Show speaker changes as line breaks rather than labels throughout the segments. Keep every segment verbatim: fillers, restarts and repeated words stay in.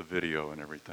video and everything.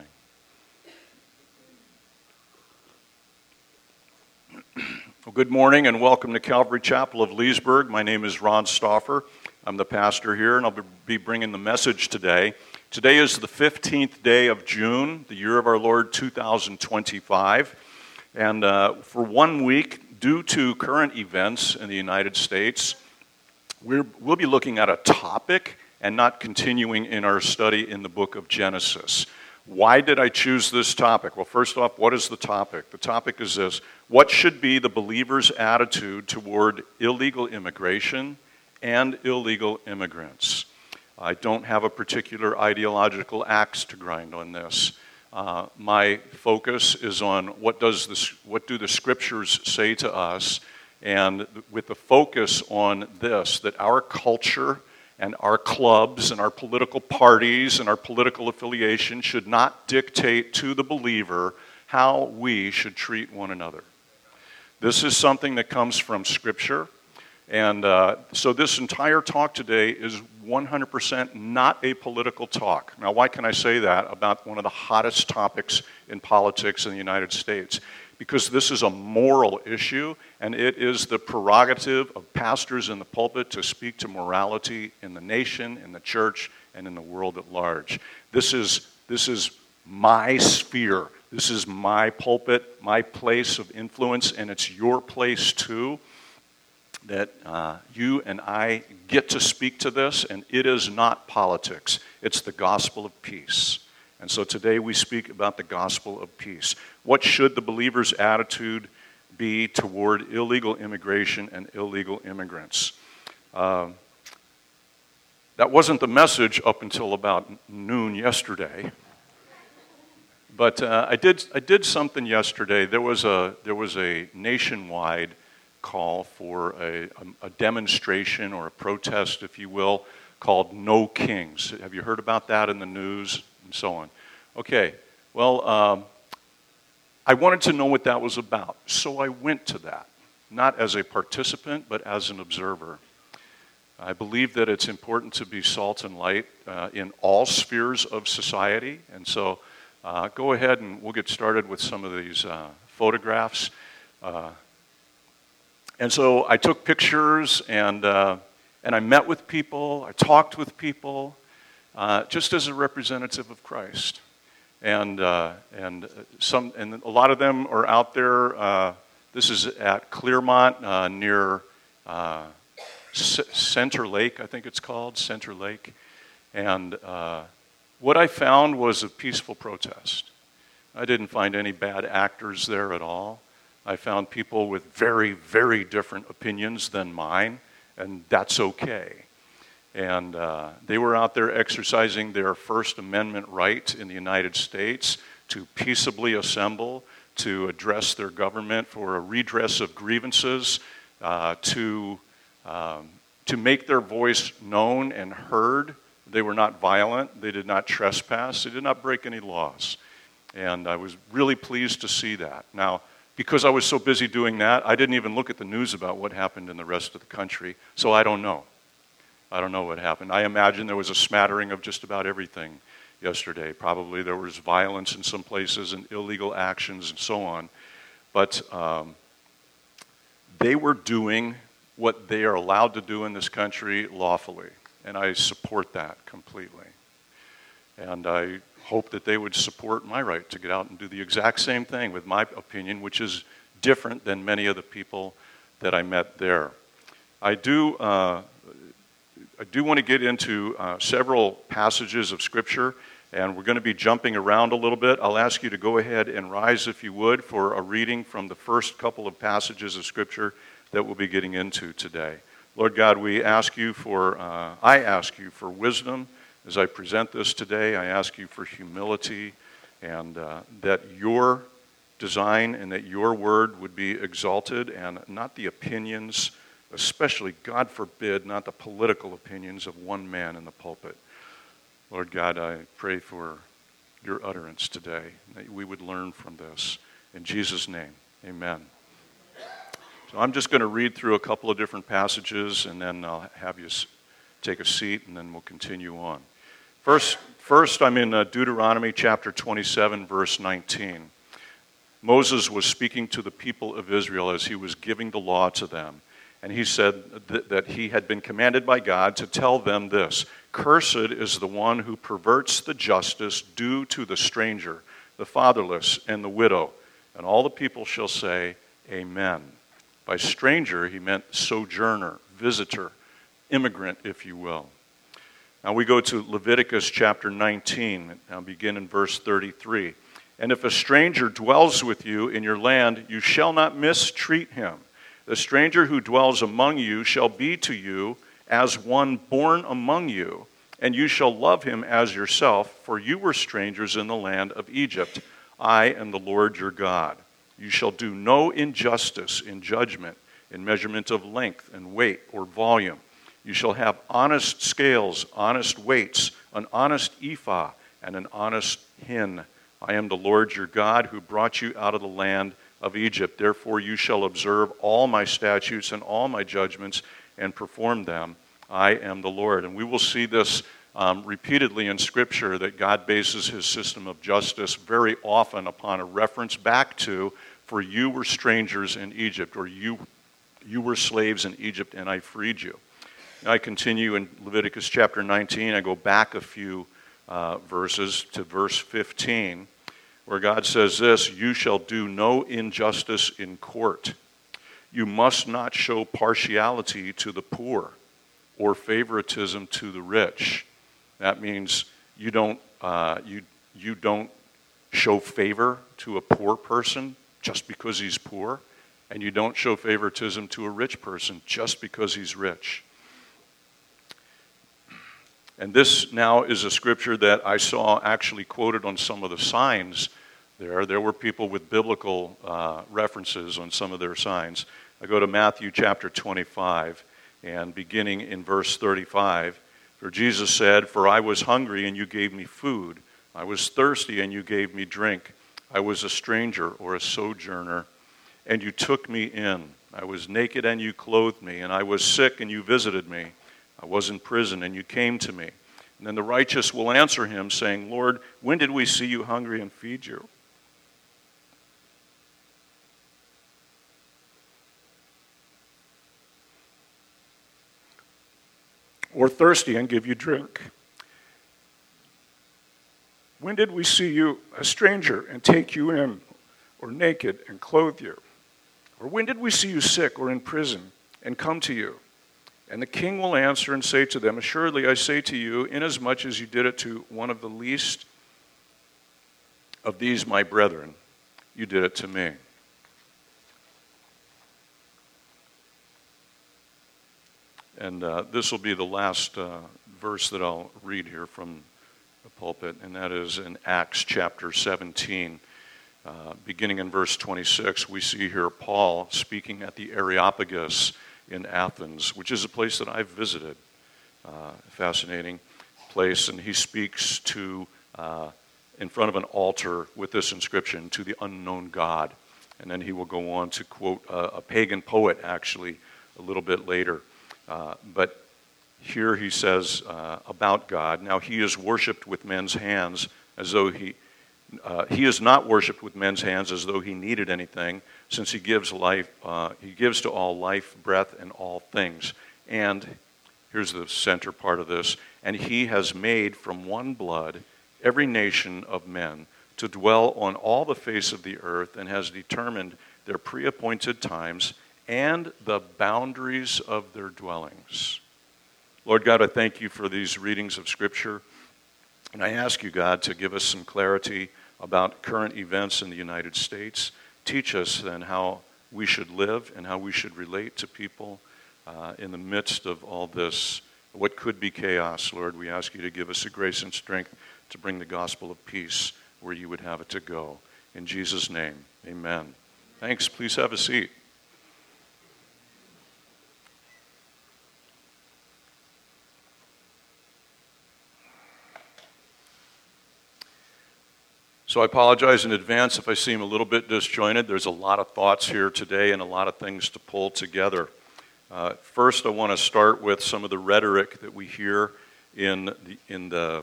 Well, good morning and welcome to Calvary Chapel of Leesburg. My name is Ron Stauffer. I'm the pastor here, and I'll be bringing the message today. Today is the fifteenth day of June, the year of our Lord two thousand twenty-five. And uh, for one week, due to current events in the United States, we're, we'll be looking at a topic and not continuing in our study in the book of Genesis. Why did I choose this topic? Well, first off, what is the topic? The topic is this: what should be the believer's attitude toward illegal immigration and illegal immigrants? I don't have a particular ideological axe to grind on this. Uh, my focus is on what does this, what do the scriptures say to us, and with the focus on this, that our culture and our clubs and our political parties and our political affiliation should not dictate to the believer how we should treat one another. This is something that comes from Scripture. And uh, so this entire talk today is one hundred percent not a political talk. Now, why can I say that about one of the hottest topics in politics in the United States? Because this is a moral issue, and it is the prerogative of pastors in the pulpit to speak to morality in the nation, in the church, and in the world at large. This is, this is my sphere. This is my pulpit, my place of influence, and it's your place too, that uh, you and I get to speak to this, and it is not politics. It's the gospel of peace. And so today we speak about the gospel of peace. What should the believer's attitude be toward illegal immigration and illegal immigrants? Uh, that wasn't the message up until about noon yesterday. But uh, I did I did something yesterday. There was a there was a nationwide call for a, a, a demonstration or a protest, if you will, called No Kings. Have you heard about that in the news and so on? Okay, well, um, I wanted to know what that was about, so I went to that, not as a participant, but as an observer. I believe that it's important to be salt and light uh, in all spheres of society, and so uh, go ahead and we'll get started with some of these uh, photographs. Uh, And so I took pictures, and uh, and I met with people, I talked with people, uh, just as a representative of Christ. And uh, and some and a lot of them are out there. Uh, this is at Clearmont uh, near uh, C- Center Lake, I think it's called Center Lake. And uh, what I found was a peaceful protest. I didn't find any bad actors there at all. I found people with very, very different opinions than mine, and that's okay. And uh, they were out there exercising their First Amendment right in the United States to peaceably assemble, to address their government for a redress of grievances, uh, to, um, to make their voice known and heard. They were not violent. They did not trespass. They did not break any laws. And I was really pleased to see that. Now, because I was so busy doing that, I didn't even look at the news about what happened in the rest of the country, so I don't know. I don't know what happened. I imagine there was a smattering of just about everything yesterday. Probably there was violence in some places and illegal actions and so on. But um, they were doing what they are allowed to do in this country lawfully, and I support that completely. And I hope that they would support my right to get out and do the exact same thing with my opinion, which is different than many of the people that I met there. I do uh, I do want to get into uh, several passages of Scripture, and we're going to be jumping around a little bit. I'll ask you to go ahead and rise, if you would, for a reading from the first couple of passages of Scripture that we'll be getting into today. Lord God, we ask you for, uh, I ask you for wisdom. As I present this today, I ask you for humility, and uh, that your design and that your word would be exalted, and not the opinions, especially, God forbid, not the political opinions of one man in the pulpit. Lord God, I pray for your utterance today, that we would learn from this. In Jesus' name, amen. So I'm just going to read through a couple of different passages, and then I'll have you take a seat, and then we'll continue on. First, first I'm in uh, Deuteronomy chapter twenty-seven, verse nineteen. Moses was speaking to the people of Israel as he was giving the law to them. And he said th- that he had been commanded by God to tell them this: "Cursed is the one who perverts the justice due to the stranger, the fatherless, and the widow." And all the people shall say, Amen. By stranger, he meant sojourner, visitor, immigrant, if you will. Now we go to Leviticus chapter nineteen, now begin in verse thirty-three. "And if a stranger dwells with you in your land, you shall not mistreat him. The stranger who dwells among you shall be to you as one born among you, and you shall love him as yourself, for you were strangers in the land of Egypt. I am the Lord your God. You shall do no injustice in judgment, in measurement of length and weight or volume. You shall have honest scales, honest weights, an honest ephah, and an honest hin. I am the Lord your God who brought you out of the land of Egypt. Therefore you shall observe all my statutes and all my judgments and perform them. I am the Lord." And we will see this um, repeatedly in Scripture, that God bases his system of justice very often upon a reference back to, "For you were strangers in Egypt," or you, you were slaves in Egypt and I freed you. Now I continue in Leviticus chapter nineteen. I go back a few uh, verses to verse fifteen, where God says this: "You shall do no injustice in court. You must not show partiality to the poor or favoritism to the rich." That means you don't uh, you you don't show favor to a poor person just because he's poor, and you don't show favoritism to a rich person just because he's rich. And this now is a scripture that I saw actually quoted on some of the signs there. There were people with biblical uh, references on some of their signs. I go to Matthew chapter twenty-five, and beginning in verse thirty-five, "For Jesus said, 'For I was hungry, and you gave me food. I was thirsty, and you gave me drink. I was a stranger or a sojourner, and you took me in. I was naked, and you clothed me, and I was sick, and you visited me. I was in prison, and you came to me.' And then the righteous will answer him, saying, 'Lord, when did we see you hungry and feed you? Or thirsty and give you drink? When did we see you a stranger and take you in, or naked and clothe you? Or when did we see you sick or in prison and come to you?' And the king will answer and say to them, 'Assuredly I say to you, inasmuch as you did it to one of the least of these my brethren, you did it to me.'" And uh, this will be the last uh, verse that I'll read here from the pulpit, and that is in Acts chapter seventeen. Uh, beginning in verse twenty-six, we see here Paul speaking at the Areopagus in Athens, which is a place that I've visited. Uh, fascinating place. And he speaks to, uh, in front of an altar with this inscription, "To the unknown God." And then he will go on to quote a, a pagan poet, actually, a little bit later. Uh, but here he says uh, about God, "Now he is worshipped with men's hands as though he, uh, he is not worshipped with men's hands as though he needed anything, since he gives life, uh, he gives to all life, breath, and all things. And," here's the center part of this, "and he has made from one blood every nation of men to dwell on all the face of the earth, and has determined their pre-appointed times and the boundaries of their dwellings." Lord God, I thank you for these readings of Scripture. And I ask you, God, to give us some clarity about current events in the United States. Teach us then how we should live and how we should relate to people uh, in the midst of all this, what could be chaos. Lord, we ask you to give us the grace and strength to bring the gospel of peace where you would have it to go. In Jesus' name, amen. Thanks. Please have a seat. So I apologize in advance if I seem a little bit disjointed. There's a lot of thoughts here today and a lot of things to pull together. Uh, first, I want to start with some of the rhetoric that we hear in the, in the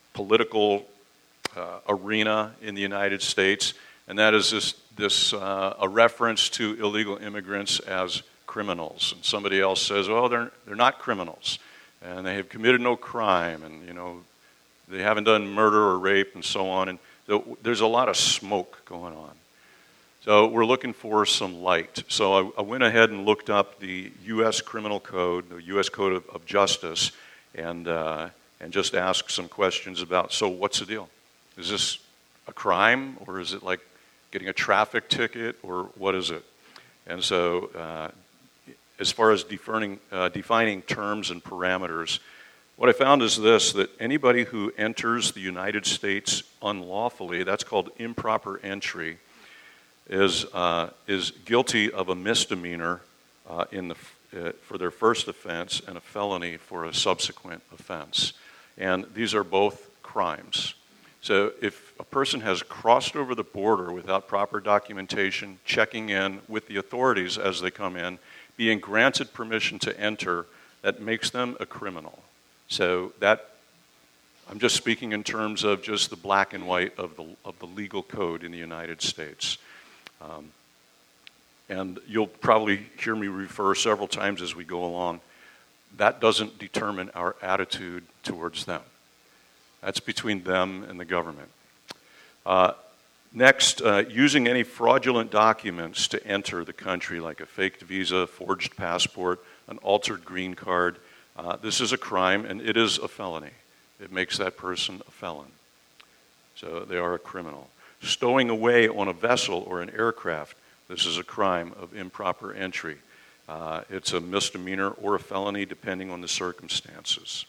political uh, arena in the United States, and that is this, this uh, a reference to illegal immigrants as criminals. And somebody else says, well, they're, they're not criminals, and they have committed no crime, and, you know, they haven't done murder or rape and so on, and there's a lot of smoke going on. So we're looking for some light. So I, I went ahead and looked up the U S Criminal Code, the U S Code of, of Justice, and uh, and just asked some questions about, so what's the deal? Is this a crime, or is it like getting a traffic ticket, or what is it? And so uh, as far as defining, uh, defining terms and parameters, what I found is this, that anybody who enters the United States unlawfully, that's called improper entry, is uh, is guilty of a misdemeanor uh, in the uh, for their first offense and a felony for a subsequent offense. And these are both crimes. So if a person has crossed over the border without proper documentation, checking in with the authorities as they come in, being granted permission to enter, that makes them a criminal. So that, I'm just speaking in terms of just the black and white of the of the legal code in the United States. Um, and you'll probably hear me refer several times as we go along. That doesn't determine our attitude towards them. That's between them and the government. Uh, next, uh, using any fraudulent documents to enter the country, like a faked visa, forged passport, an altered green card, Uh, this is a crime, and it is a felony. It makes that person a felon. So they are a criminal. Stowing away on a vessel or an aircraft, this is a crime of improper entry. Uh, it's a misdemeanor or a felony, depending on the circumstances.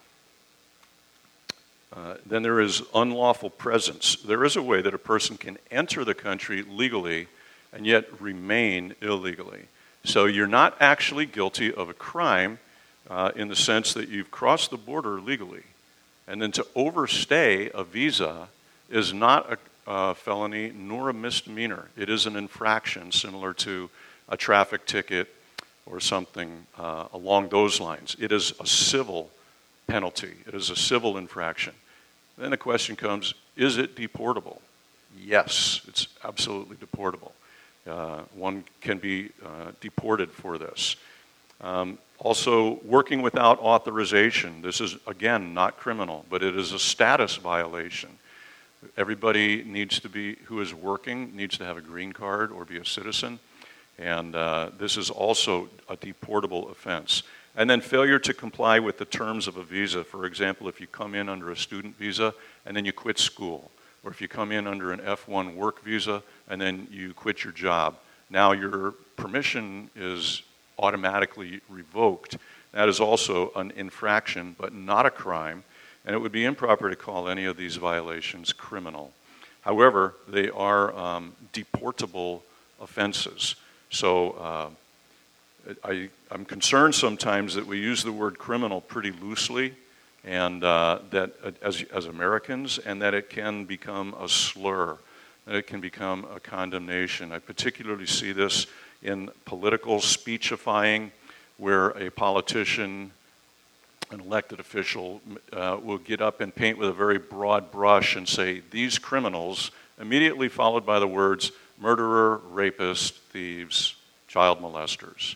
Uh, then there is unlawful presence. There is a way that a person can enter the country legally and yet remain illegally. So you're not actually guilty of a crime, Uh, in the sense that you've crossed the border legally. And then to overstay a visa is not a uh, felony nor a misdemeanor. It is an infraction similar to a traffic ticket or something uh, along those lines. It is a civil penalty. It is a civil infraction. Then the question comes, is it deportable? Yes, it's absolutely deportable. Uh, one can be uh, deported for this. Um, Also, working without authorization. This is, again, not criminal, but it is a status violation. Everybody needs to be, who is working, needs to have a green card or be a citizen. And uh, this is also a deportable offense. And then failure to comply with the terms of a visa. For example, if you come in under a student visa and then you quit school. Or if you come in under an F one work visa and then you quit your job. Now your permission is automatically revoked. That is also an infraction, but not a crime, and it would be improper to call any of these violations criminal. However, they are um, deportable offenses. So uh, I, I'm concerned sometimes that we use the word criminal pretty loosely, and uh, that as, as Americans, and that it can become a slur, that it can become a condemnation. I particularly see this in political speechifying, where a politician, an elected official, uh, will get up and paint with a very broad brush and say, these criminals, immediately followed by the words, murderer, rapist, thieves, child molesters.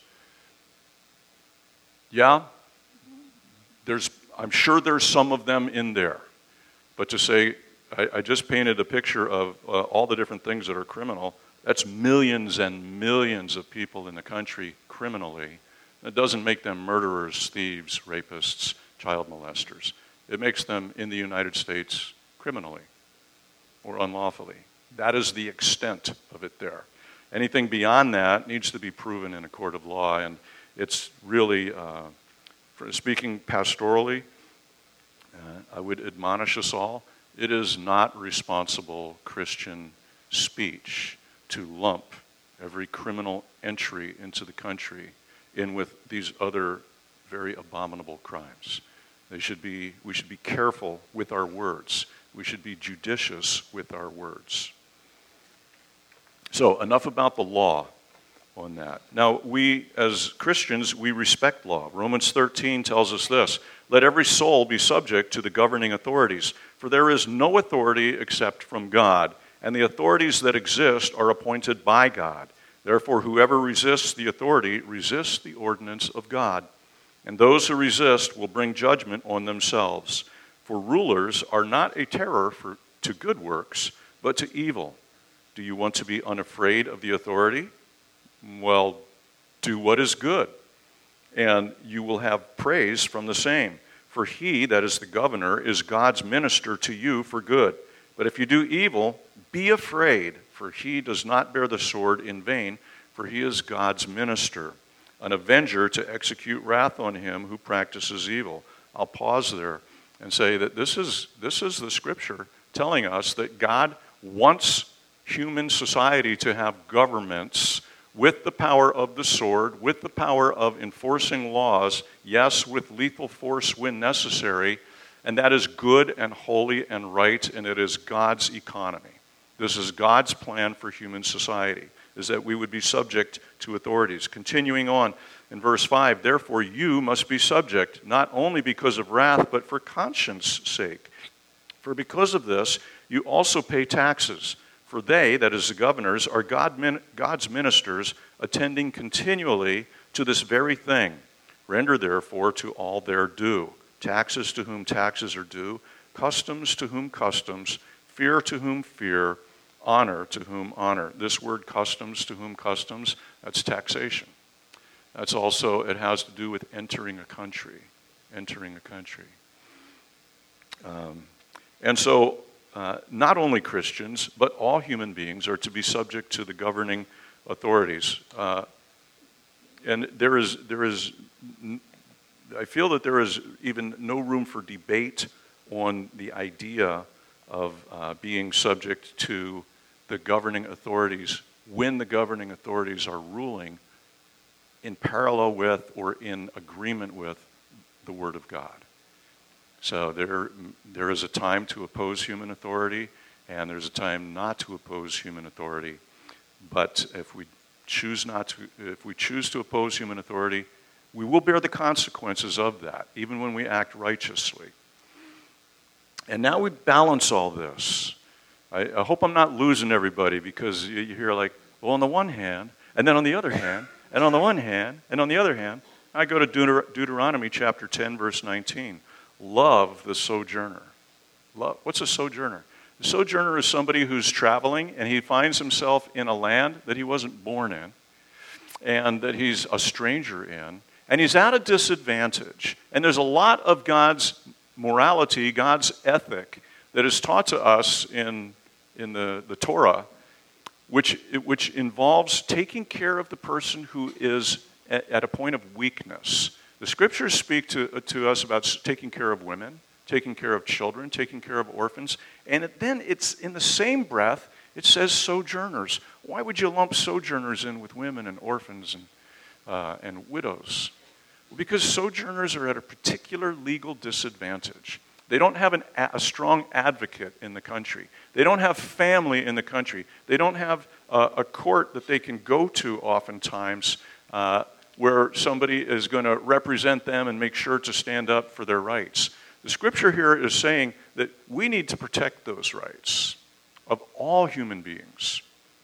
Yeah, there's, I'm sure there's some of them in there. But to say, I, I just painted a picture of uh, all the different things that are criminal, that's millions and millions of people in the country criminally. It doesn't make them murderers, thieves, rapists, child molesters. It makes them, in the United States, criminally or unlawfully. That is the extent of it there. Anything beyond that needs to be proven in a court of law, and it's really, uh, for speaking pastorally, uh, I would admonish us all, it is not responsible Christian speech to lump every criminal entry into the country in with these other very abominable crimes. They should be, we should be careful with our words. We should be judicious with our words. So, enough about the law on that. Now, we as Christians, we respect law. Romans thirteen tells us this: let every soul be subject to the governing authorities, For there is no authority except from God, and the authorities that exist are appointed by God. Therefore, whoever resists the authority resists the ordinance of God, and those who resist will bring judgment on themselves. For rulers are not a terror for, to good works, but to evil. Do you want to be unafraid of the authority? Well, do what is good, and you will have praise from the same. For he, that is the governor, is God's minister to you for good. But if you do evil, be afraid, for he does not bear the sword in vain, for he is God's minister, an avenger to execute wrath on him who practices evil. I'll pause there and say that this is, this is the scripture telling us that God wants human society to have governments with the power of the sword, with the power of enforcing laws, yes, with lethal force when necessary, and that is good and holy and right, and it is God's economy. This is God's plan for human society, is that we would be subject to authorities. Continuing on in verse five, therefore you must be subject, not only because of wrath, but for conscience sake. For because of this, you also pay taxes. For they, that is the governors, are God, God's ministers, attending continually to this very thing. Render therefore to all their due. Taxes to whom taxes are due, customs to whom customs, fear to whom fear, honor to whom honor. This word customs to whom customs, that's taxation. That's also, it has to do with entering a country. Entering a country. Um, and so, Uh, not only Christians, but all human beings are to be subject to the governing authorities. Uh, and there is, there is, I feel that there is even no room for debate on the idea of uh, being subject to the governing authorities when the governing authorities are ruling in parallel with or in agreement with the Word of God. So there, there is a time to oppose human authority, and there's a time not to oppose human authority. But if we choose not to, if we choose to oppose human authority, we will bear the consequences of that, even when we act righteously. And now we balance all this. I, I hope I'm not losing everybody, because you, you hear like, well, on the one hand, and then on the other hand, and on the one hand, and on the other hand, I go to Deuter- Deuteronomy chapter ten, verse nineteen. Love the sojourner. Love. What's a sojourner? A sojourner is somebody who's traveling and he finds himself in a land that he wasn't born in and that he's a stranger in, and he's at a disadvantage. And there's a lot of God's morality, God's ethic that is taught to us in, in the, the Torah, which, which involves taking care of the person who is at, at a point of weakness. The scriptures speak to, to us about taking care of women, taking care of children, taking care of orphans, and it, then it's in the same breath, it says sojourners. Why would you lump sojourners in with women and orphans and, uh, and widows? Well, because sojourners are at a particular legal disadvantage. They don't have an, a strong advocate in the country. They don't have family in the country. They don't have uh, a court that they can go to oftentimes uh, where somebody is going to represent them and make sure to stand up for their rights. The scripture here is saying that we need to protect those rights of all human beings.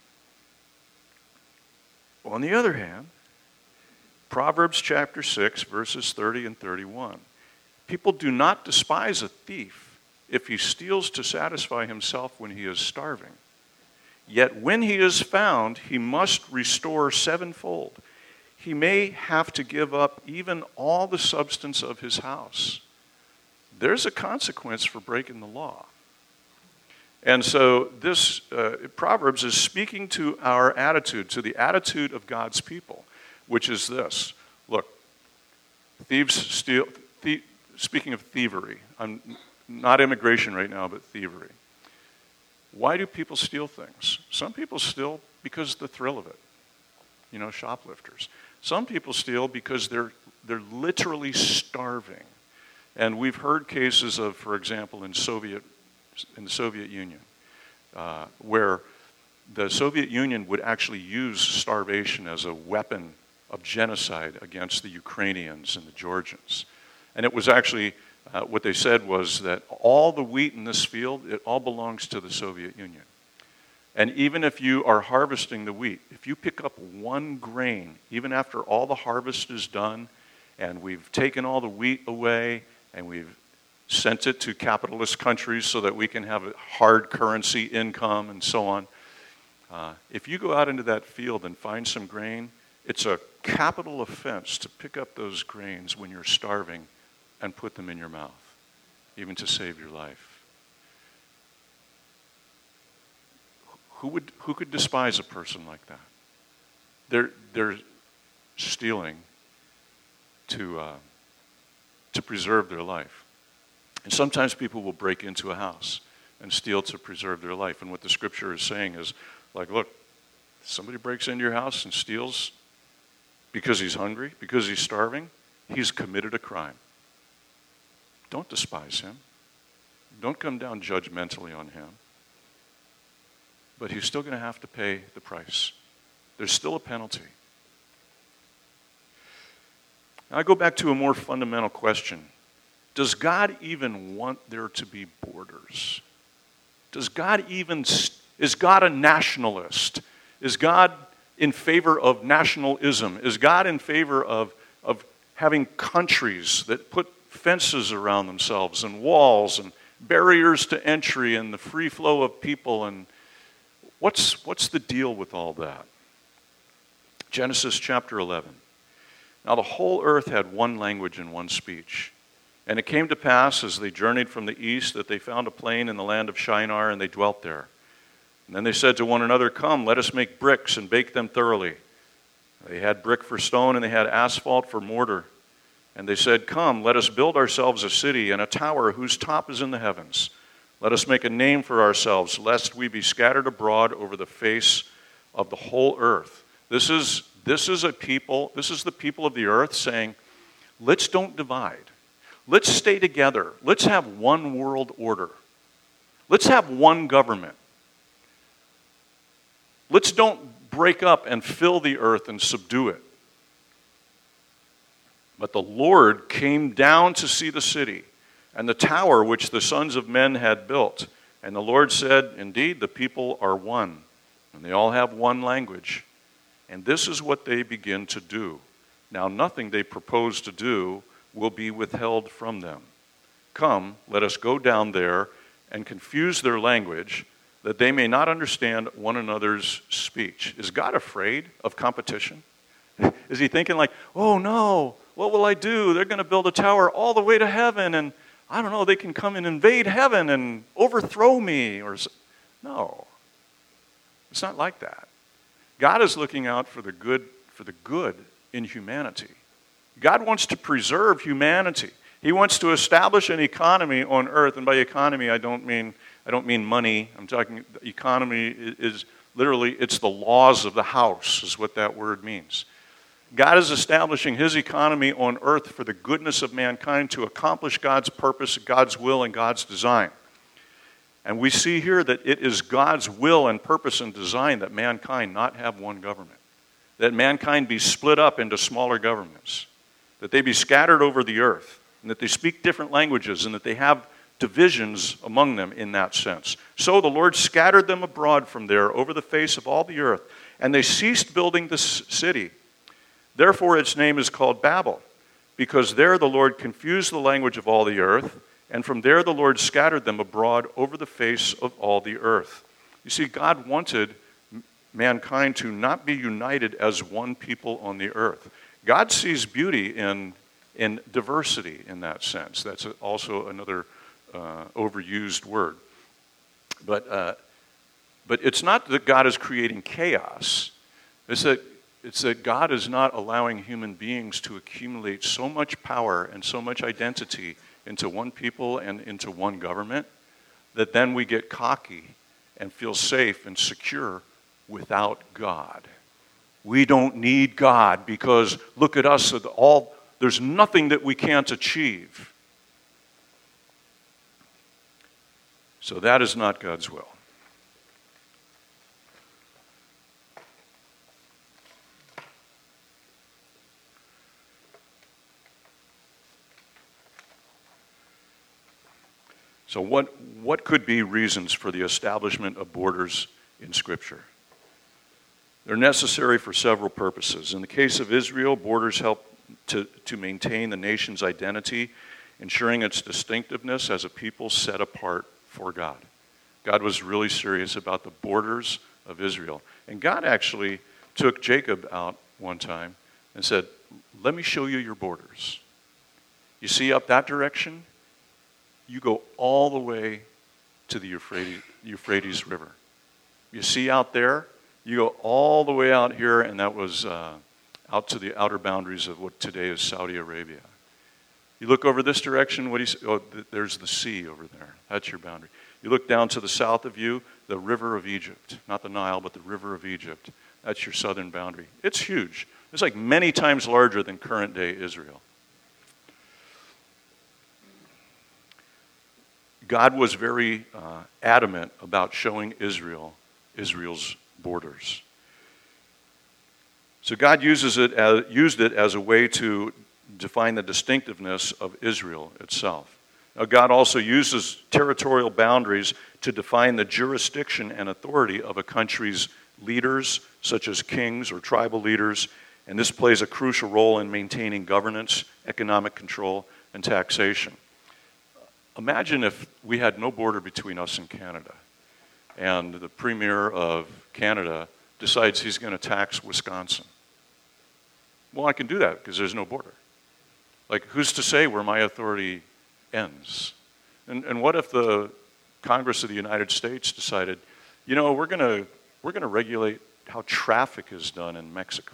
Well, on the other hand, Proverbs chapter six, verses thirty and thirty-one. People do not despise a thief if he steals to satisfy himself when he is starving. Yet when he is found, he must restore sevenfold. He may have to give up even all the substance of his house. There's a consequence for breaking the law. And so this uh, Proverbs is speaking to our attitude, to the attitude of God's people, which is this. Look, thieves steal, thie- speaking of thievery, I'm not immigration right now, but thievery. Why do people steal things? Some people steal because of the thrill of it. You know, shoplifters. Some people steal because they're they're literally starving. And we've heard cases of, for example, in Soviet in the Soviet Union, uh, where the Soviet Union would actually use starvation as a weapon of genocide against the Ukrainians and the Georgians. And it was actually uh, what they said was that all the wheat in this field, it all belongs to the Soviet Union. And even if you are harvesting the wheat, if you pick up one grain, even after all the harvest is done, and we've taken all the wheat away, and we've sent it to capitalist countries so that we can have a hard currency income and so on, uh, if you go out into that field and find some grain, it's a capital offense to pick up those grains when you're starving and put them in your mouth, even to save your life. Who would who could despise a person like that? They're they're stealing to uh, to preserve their life. And sometimes people will break into a house and steal to preserve their life. And what the scripture is saying is, like, look, somebody breaks into your house and steals because he's hungry, because he's starving, he's committed a crime. Don't despise him. Don't come down judgmentally on him. But he's still going to have to pay the price. There's still a penalty. Now I go back to a more fundamental question. Does God even want there to be borders? Does God even, is God a nationalist? Is God in favor of nationalism? Is God in favor of, of having countries that put fences around themselves and walls and barriers to entry and the free flow of people? And what's, what's the deal with all that? Genesis chapter eleven. Now the whole earth had one language and one speech. And it came to pass, as they journeyed from the east, that they found a plain in the land of Shinar, and they dwelt there. And then they said to one another, come, let us make bricks and bake them thoroughly. They had brick for stone, and they had asphalt for mortar. And they said, come, let us build ourselves a city and a tower whose top is in the heavens. Let us make a name for ourselves, lest we be scattered abroad over the face of the whole earth. This is, this is a people, this is the people of the earth saying, let's don't divide. Let's stay together. Let's have one world order. Let's have one government. Let's don't break up and fill the earth and subdue it. But the Lord came down to see the city and the tower which the sons of men had built. And the Lord said, indeed, the people are one, and they all have one language. And this is what they begin to do. Now nothing they propose to do will be withheld from them. Come, let us go down there and confuse their language, that they may not understand one another's speech. Is God afraid of competition? Is he thinking like, oh no, what will I do? They're going to build a tower all the way to heaven, and I don't know, they can come and invade heaven and overthrow me. Or no, it's not like that. God is looking out for the good, for the good in humanity. God wants to preserve humanity. He wants to establish an economy on earth, and by economy I don't mean I don't mean money. I'm talking economy is literally it's the laws of the house is what that word means. God is establishing his economy on earth for the goodness of mankind to accomplish God's purpose, God's will, and God's design. And we see here that it is God's will and purpose and design that mankind not have one government, that mankind be split up into smaller governments, that they be scattered over the earth, and that they speak different languages, and that they have divisions among them in that sense. So the Lord scattered them abroad from there over the face of all the earth, and they ceased building this city. Therefore its name is called Babel, because there the Lord confused the language of all the earth, and from there the Lord scattered them abroad over the face of all the earth. You see, God wanted mankind to not be united as one people on the earth. God sees beauty in, in diversity in that sense. That's also another uh, overused word. But, uh, but it's not that God is creating chaos. It's that, it's that God is not allowing human beings to accumulate so much power and so much identity into one people and into one government that then we get cocky and feel safe and secure without God. We don't need God because look at us, all, there's nothing that we can't achieve. So that is not God's will. So what, what could be reasons for the establishment of borders in Scripture? They're necessary for several purposes. In the case of Israel, borders help to, to maintain the nation's identity, ensuring its distinctiveness as a people set apart for God. God was really serious about the borders of Israel. And God actually took Jacob out one time and said, let me show you your borders. You see up that direction? You go all the way to the Euphrates, Euphrates River. You see out there? You go all the way out here, and that was uh, out to the outer boundaries of what today is Saudi Arabia. You look over this direction, what do you see? Oh, th- there's the sea over there. That's your boundary. You look down to the south of you, the river of Egypt. Not the Nile, but the river of Egypt. That's your southern boundary. It's huge. It's like many times larger than current-day Israel. God was very uh, adamant about showing Israel Israel's borders. So God uses it as, used it as a way to define the distinctiveness of Israel itself. Now, God also uses territorial boundaries to define the jurisdiction and authority of a country's leaders, such as kings or tribal leaders, and this plays a crucial role in maintaining governance, economic control, and taxation. Imagine if we had no border between us and Canada, and the Premier of Canada decides he's going to tax Wisconsin. Well, I can do that because there's no border. Like, who's to say where my authority ends? And, and what if the Congress of the United States decided, you know, we're going to we're going to regulate how traffic is done in Mexico?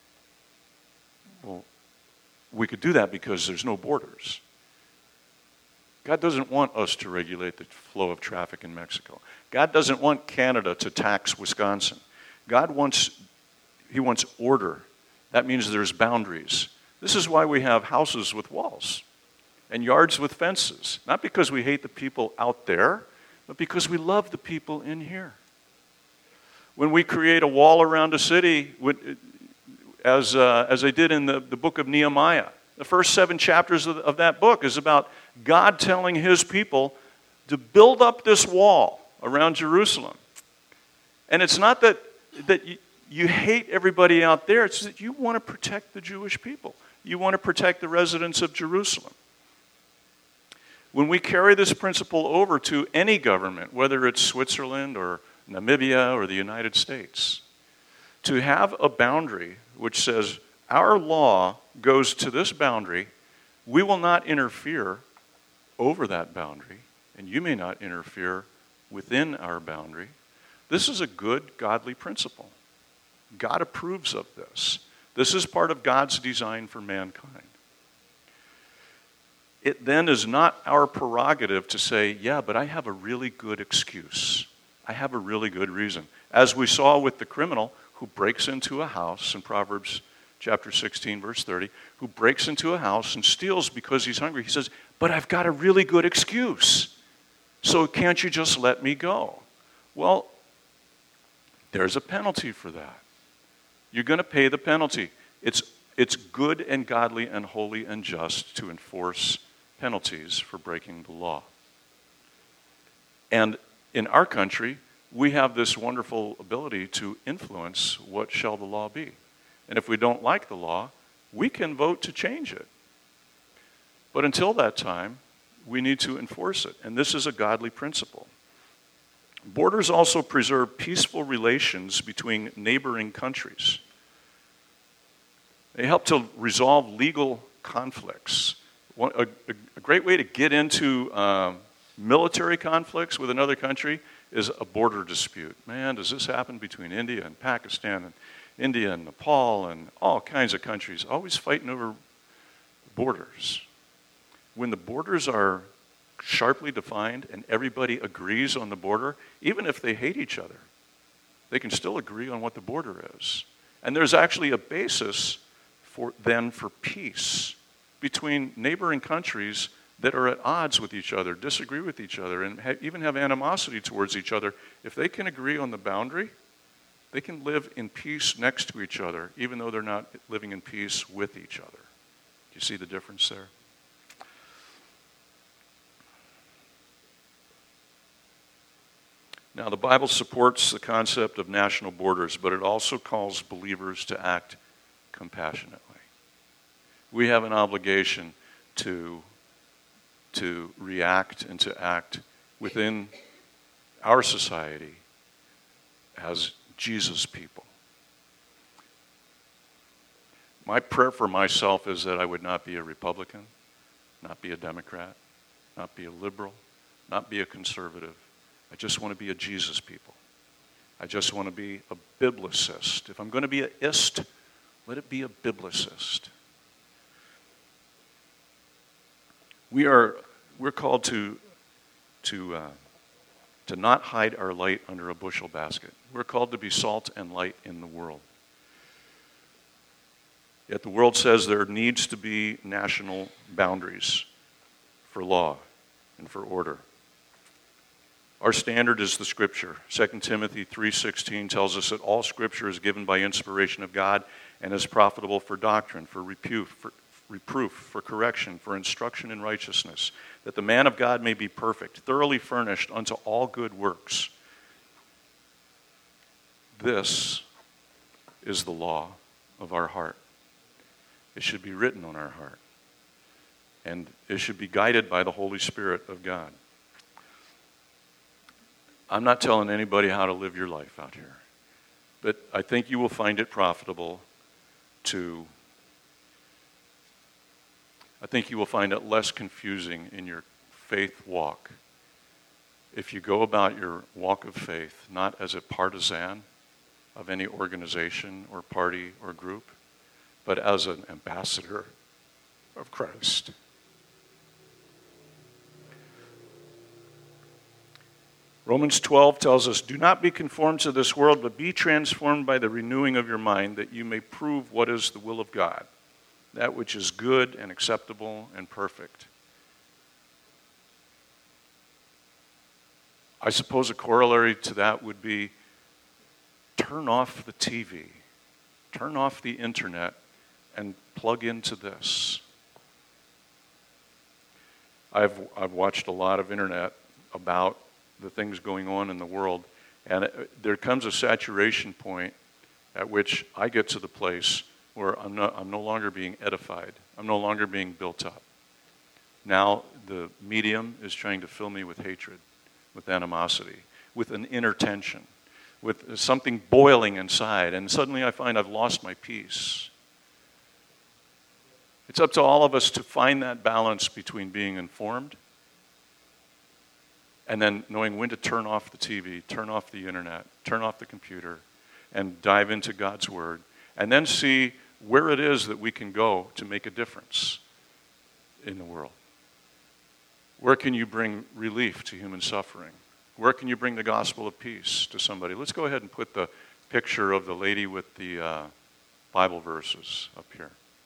Well, we could do that because there's no borders. God doesn't want us to regulate the flow of traffic in Mexico. God doesn't want Canada to tax Wisconsin. God wants, he wants order. That means there's boundaries. This is why we have houses with walls and yards with fences. Not because we hate the people out there, but because we love the people in here. When we create a wall around a city, as, uh, as they did in the, the book of Nehemiah, the first seven chapters of, of that book is about God telling his people to build up this wall around Jerusalem. And it's not that, that you, you hate everybody out there, it's that you want to protect the Jewish people. You want to protect the residents of Jerusalem. When we carry this principle over to any government, whether it's Switzerland or Namibia or the United States, to have a boundary which says our law goes to this boundary, we will not interfere over that boundary, and you may not interfere within our boundary. This is a good, godly principle. God approves of this. This is part of God's design for mankind. It then is not our prerogative to say, yeah, but I have a really good excuse. I have a really good reason. As we saw with the criminal who breaks into a house in Proverbs chapter sixteen, verse thirty, who breaks into a house and steals because he's hungry. He says, but I've got a really good excuse. So can't you just let me go? Well, there's a penalty for that. You're going to pay the penalty. It's, it's good and godly and holy and just to enforce penalties for breaking the law. And in our country, we have this wonderful ability to influence what shall the law be. And if we don't like the law, we can vote to change it. But until that time, we need to enforce it. And this is a godly principle. Borders also preserve peaceful relations between neighboring countries. They help to resolve legal conflicts. One, a, a great way to get into um, military conflicts with another country is a border dispute. Man, does this happen between India and Pakistan and India and Nepal and all kinds of countries, always fighting over borders. When the borders are sharply defined and everybody agrees on the border, even if they hate each other, they can still agree on what the border is. And there's actually a basis for then for peace between neighboring countries that are at odds with each other, disagree with each other, and ha- even have animosity towards each other. If they can agree on the boundary, they can live in peace next to each other, even though they're not living in peace with each other. Do you see the difference there? Now, the Bible supports the concept of national borders, but it also calls believers to act compassionately. We have an obligation to, to react and to act within our society as Jesus people. My prayer for myself is that I would not be a Republican, not be a Democrat, not be a liberal, not be a conservative. I just want to be a Jesus people. I just want to be a biblicist. If I'm going to be a ist, let it be a biblicist. We are we're called to to uh, to not hide our light under a bushel basket. We're called to be salt and light in the world. Yet the world says there needs to be national boundaries for law and for order. Our standard is the Scripture. Second Timothy three sixteen tells us that all Scripture is given by inspiration of God and is profitable for doctrine, for reproof, for, reproof, for correction, for instruction in righteousness, that the man of God may be perfect, thoroughly furnished unto all good works. This is the law of our heart. It should be written on our heart. And it should be guided by the Holy Spirit of God. I'm not telling anybody how to live your life out here. But I think you will find it profitable to, I think you will find it less confusing in your faith walk if you go about your walk of faith not as a partisan of any organization or party or group, but as an ambassador of Christ. Romans twelve tells us, do not be conformed to this world, but be transformed by the renewing of your mind, that you may prove what is the will of God, that which is good and acceptable and perfect. I suppose a corollary to that would be turn off the T V, turn off the internet, and plug into this. I've I've watched a lot of internet about the things going on in the world, and it, there comes a saturation point at which I get to the place where I'm not I'm no longer being edified. I'm no longer being built up. Now the medium is trying to fill me with hatred, with animosity, with an inner tension, with something boiling inside, and suddenly I find I've lost my peace. It's up to all of us to find that balance between being informed and then knowing when to turn off the T V, turn off the internet, turn off the computer, and dive into God's Word, and then see where it is that we can go to make a difference in the world. Where can you bring relief to human suffering? Where can you bring the gospel of peace to somebody? Let's go ahead and put the picture of the lady with the uh, Bible verses up here.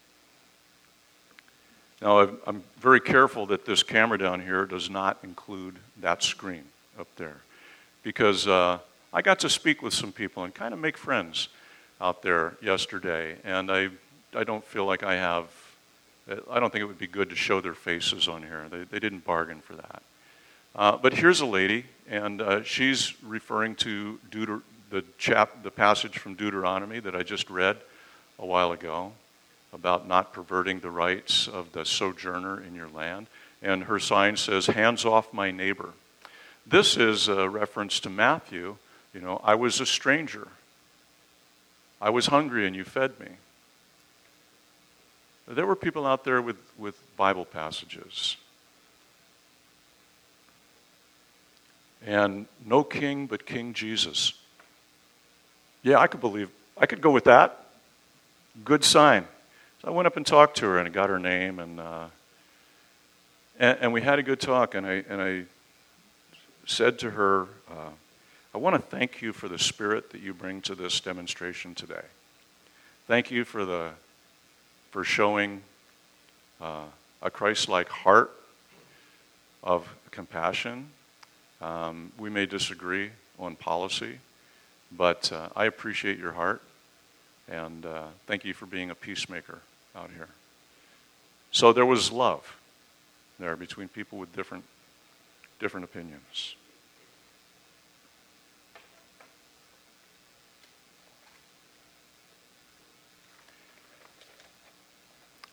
Now, I'm very careful that this camera down here does not include that screen up there, because uh, I got to speak with some people and kind of make friends out there yesterday, and I I don't feel like I have, I don't think it would be good to show their faces on here. They, they didn't bargain for that. Uh, but here's a lady, and uh, she's referring to Deuter- the, chap- the passage from Deuteronomy that I just read a while ago, about not perverting the rights of the sojourner in your land. And her sign says, hands off my neighbor. This is a reference to Matthew. You know, I was a stranger. I was hungry and you fed me. There were people out there with, with Bible passages. And no king but King Jesus. Yeah, I could believe, I could go with that. Good sign. I went up and talked to her and I got her name, and, uh, and and we had a good talk. And I and I said to her, uh, "I want to thank you for the spirit that you bring to this demonstration today. Thank you for the for showing uh, a Christ-like heart of compassion. Um, we may disagree on policy, but uh, I appreciate your heart, and uh, thank you for being a peacemaker out here." So there was love there between people with different different opinions.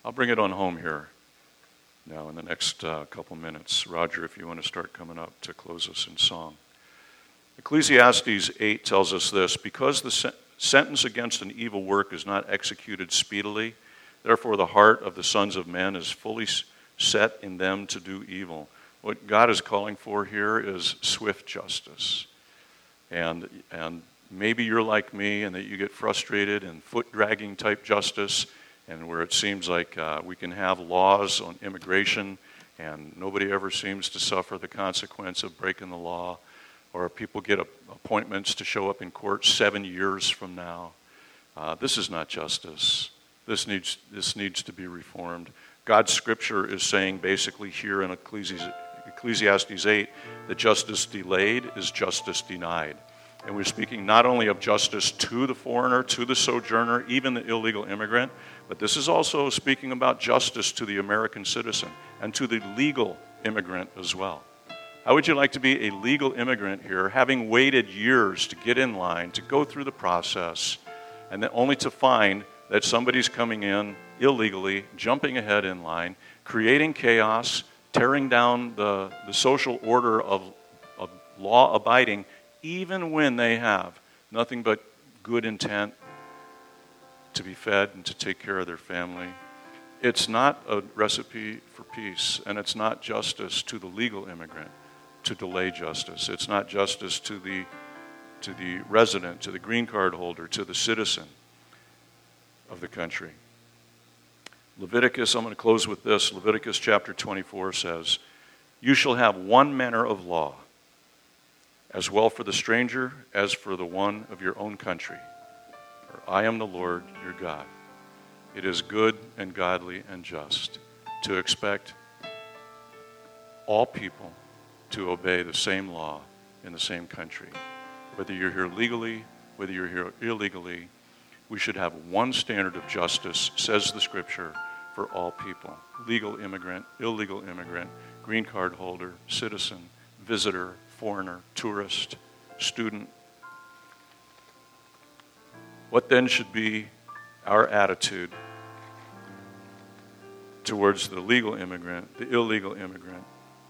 I'll bring it on home here now in the next uh, couple minutes. Roger, if you want to start coming up to close us in song. Ecclesiastes eight tells us this: because the se- sentence against an evil work is not executed speedily, therefore the heart of the sons of men is fully set in them to do evil. What God is calling for here is swift justice. And, and maybe you're like me and that you get frustrated in foot-dragging type justice, and where it seems like uh, we can have laws on immigration and nobody ever seems to suffer the consequence of breaking the law, or people get a, appointments to show up in court seven years from now. Uh, this is not justice. This needs, this needs to be reformed. God's scripture is saying basically here in Ecclesiastes, Ecclesiastes eight that justice delayed is justice denied. And we're speaking not only of justice to the foreigner, to the sojourner, even the illegal immigrant, but this is also speaking about justice to the American citizen and to the legal immigrant as well. How would you like to be a legal immigrant here, having waited years to get in line, to go through the process, and then only to find that somebody's coming in illegally, jumping ahead in line, creating chaos, tearing down the, the social order of, of law-abiding, even when they have nothing but good intent to be fed and to take care of their family? It's not a recipe for peace, and it's not justice to the legal immigrant to delay justice. It's not justice to the, to the resident, to the green card holder, to the citizen of the country. Leviticus, I'm going to close with this. Leviticus chapter twenty-four says, "You shall have one manner of law, as well for the stranger as for the one of your own country. For I am the Lord your God. It is good and godly and just to expect all people to obey the same law in the same country. Whether you're here legally, whether you're here illegally, we should have one standard of justice, says the scripture, for all people. Legal immigrant, illegal immigrant, green card holder, citizen, visitor, foreigner, tourist, student. What then should be our attitude towards the legal immigrant, the illegal immigrant?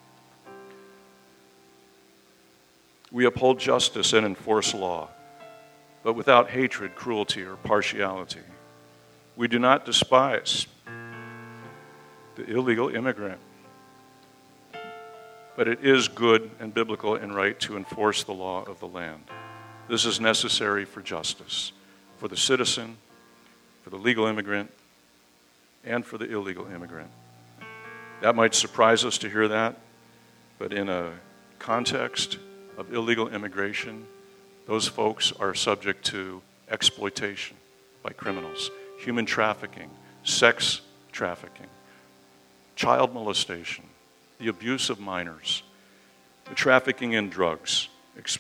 We uphold justice and enforce law, but without hatred, cruelty, or partiality. We do not despise the illegal immigrant, but it is good and biblical and right to enforce the law of the land. This is necessary for justice, for the citizen, for the legal immigrant, and for the illegal immigrant. That might surprise us to hear that, but in a context of illegal immigration, those folks are subject to exploitation by criminals, human trafficking, sex trafficking, child molestation, the abuse of minors, the trafficking in drugs, ex-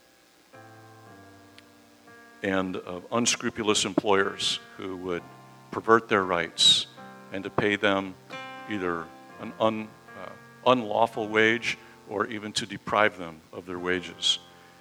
and of unscrupulous employers who would pervert their rights and to pay them either an un, uh, unlawful wage or even to deprive them of their wages.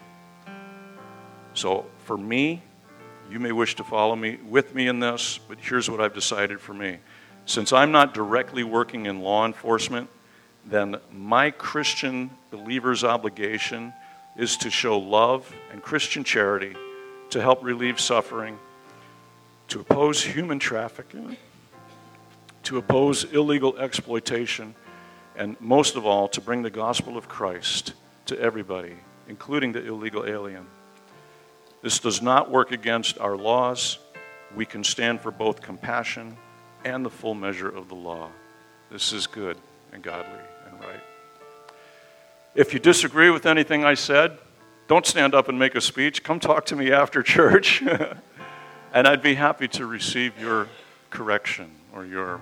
So for me, you may wish to follow me with me in this, but here's what I've decided for me. Since I'm not directly working in law enforcement, then my Christian believer's obligation is to show love and Christian charity, to help relieve suffering, to oppose human trafficking, to oppose illegal exploitation, and most of all, to bring the gospel of Christ to everybody, including the illegal alien. This does not work against our laws. We can stand for both compassion and the full measure of the law. This is good and godly and right. If you disagree with anything I said, don't stand up and make a speech. Come talk to me after church. And I'd be happy to receive your correction or your,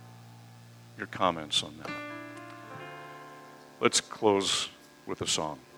your comments on that. Let's close with a song.